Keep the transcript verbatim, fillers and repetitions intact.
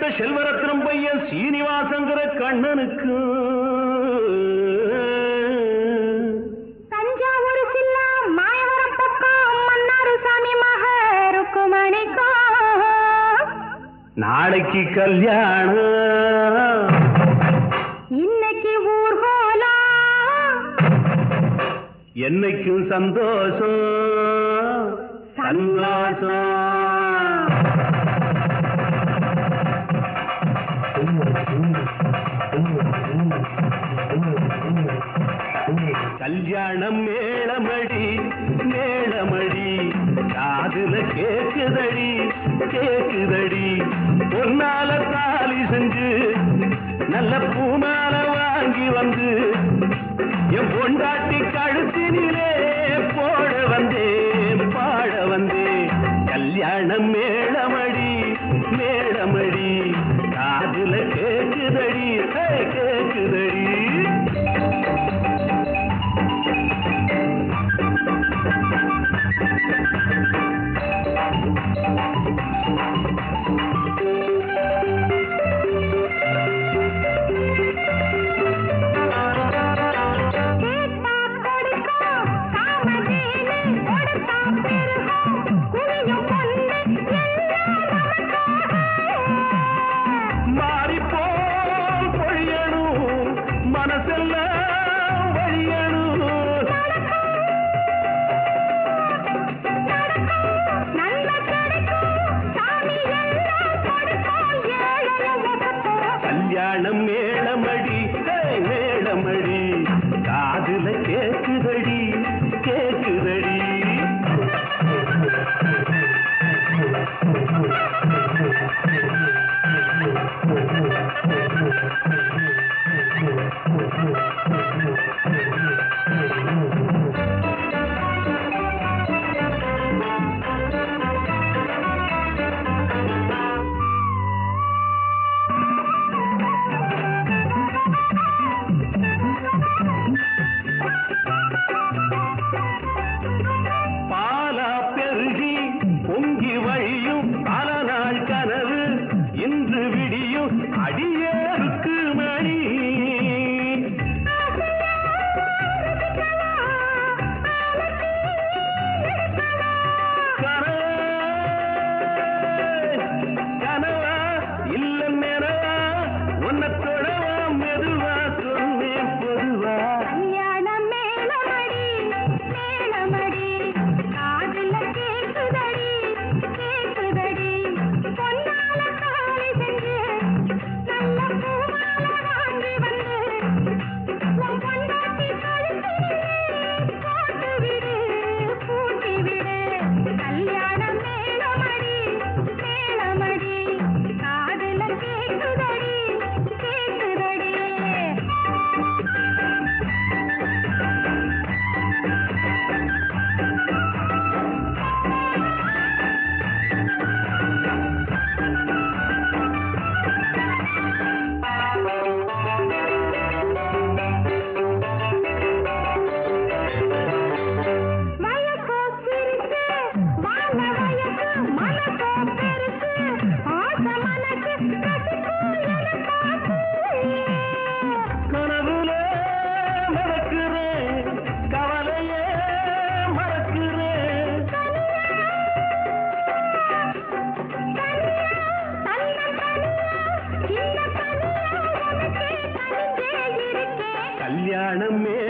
செல்வரத்னம் பையன் சீனிவாசங்கிற கண்ணனுக்கு தஞ்சாவூர் சில்லா மாயவரம் பக்கம் மன்னாரு சாமி மக ருக்குமணிக்கோ நாளைக்கு கல்யாணம் இன்னைக்கு ஊர்கோலம் என்னைக்கும் சந்தோஷம் சந்தோஷம் கல்யாணம் மேளமடி மேளமடி காதுல கேக்குதடி கேக்குதடி பொன்னால தாலி செஞ்சு நல்ல பூமால வாங்கி வந்து என் பொண்டாட்டி கழுத்தினிலே போட வந்தேன் பாட வந்தேன் கல்யாணம் மேளமடி மேளமடி காதுல கேக்குதடி கேக்குதடி கல்யாணம் மேளமடி மேளமடி காதுல கேக்குதடி கேக்குதடி அடியேருக்கு மணி கனவா இல்ல நிறவா உன்னை தொடவா மெதுவா சொன்னேன் பொதுவா கல்யாணம் மேளமடி மேளமடி காதுல கேக்குதடி கேக்குதடி பொன்னால தாலி செஞ்சு நல்ல பூமால வாங்கி வந்து உன் பொண்டாட்டி கழுத்திலே போட்டு விடு பூட்டி விடு கல்யாணம் மேளமடி மேளமடி காதுல கேக்குதடி கேக்குதடி வயசோ சிரிச்சு வாழ வயசு மனசோ பெருசு ஆசை மனசு ரசிக்கும் என பார்த்து கனவுல மறக்கிறேன் கவலையே மறக்கிறேன் கல்யாணம்